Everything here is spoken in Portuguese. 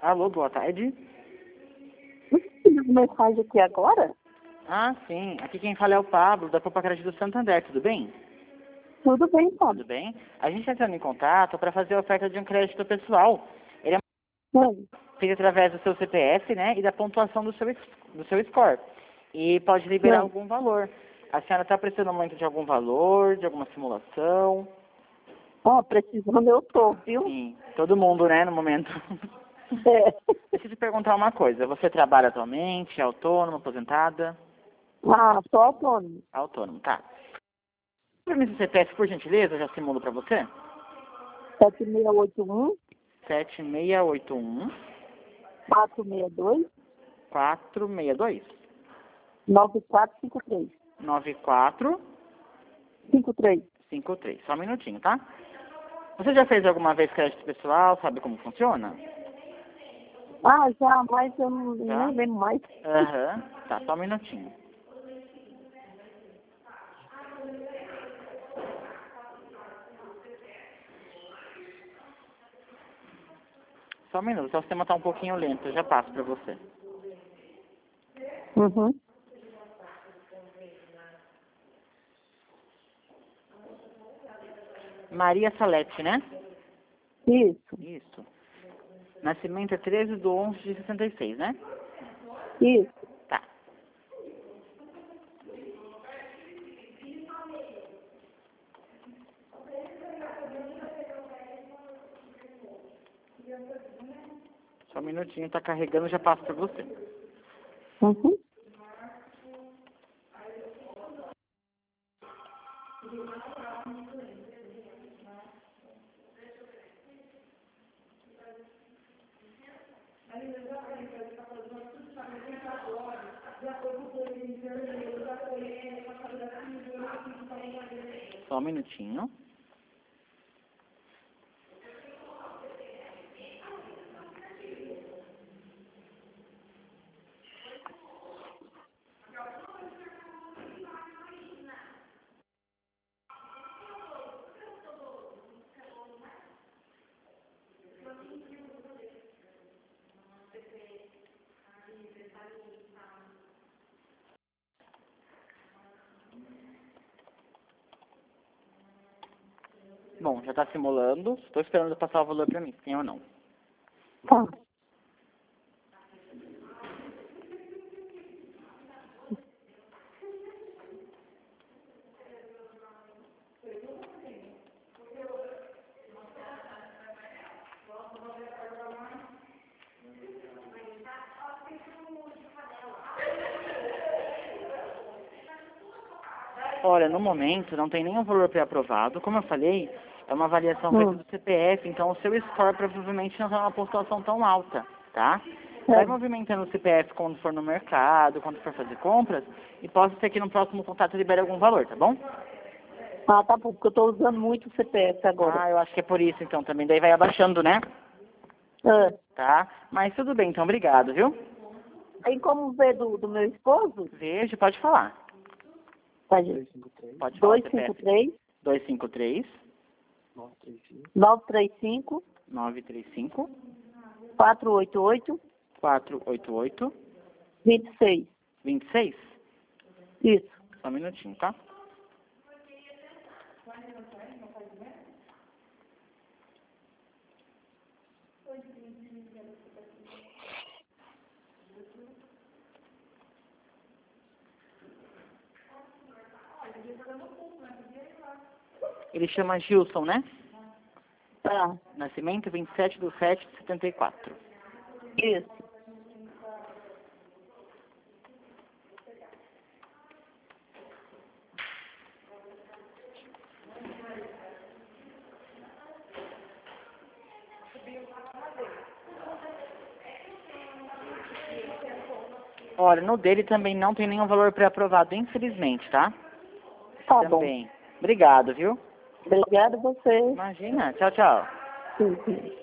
Alô, boa tarde. Você pediu mensagem aqui agora? Ah, sim. Aqui quem fala é o Pablo, da Copa Crédito do Santander, tudo bem? Tudo bem, Pablo. Tudo bem? A gente está entrando em contato para fazer a oferta de um crédito pessoal. Ele é feito através do seu CPF, né, e da pontuação do seu score. E pode liberar algum valor. A senhora está precisando muito de algum valor, de alguma simulação? Precisando eu tô, viu? Sim, todo mundo, né, no momento. É. Deixa eu te perguntar uma coisa. Você trabalha atualmente? É autônoma, aposentada? Sou autônomo. Autônomo, tá. Permite o CPF, por gentileza, eu já simulo para você. 7681 7681 462 462 9453. 9453. 53. Só um minutinho, tá? Você já fez alguma vez crédito pessoal? Sabe como funciona? Já, mas eu não Já? nem lembro mais. Aham. Tá, só um minutinho. Só um minuto, o sistema tá um pouquinho lento, eu já passo pra você. Uhum. Maria Salete, né? Isso, Isso. Nascimento é 13/11/66, né? isso. Tá. Só um minutinho, tá carregando, já passo pra você. Uhum. Só um minutinho. Bom, já tá simulando. Estou esperando passar o valor pra mim, sim ou não. Tá. Olha, no momento não tem nenhum valor pré-aprovado. Como eu falei, é uma avaliação feita do CPF, então o seu score provavelmente não é uma pontuação tão alta, tá? Vai movimentando o CPF quando for no mercado, quando for fazer compras, e possa ser que no próximo contato libere algum valor, tá bom? Tá bom, porque eu tô usando muito o CPF agora. Eu acho que é por isso então também. Daí vai abaixando, né? Tá? Mas tudo bem, então obrigado, viu? Tem como ver do meu esposo? Vejo, pode falar. Pode. Pode falar o CPF. 253 253 935 935 488 488 26. 26. Isso. Só um minutinho, tá? Ele chama Gilson, né? Tá. Nascimento 27/7/74. Isso. Olha, no dele também não tem nenhum valor pré-aprovado, infelizmente, tá? Tá Também. Obrigado, viu? bom. Obrigada a você. Imagina. Tchau, tchau. Sim, sim.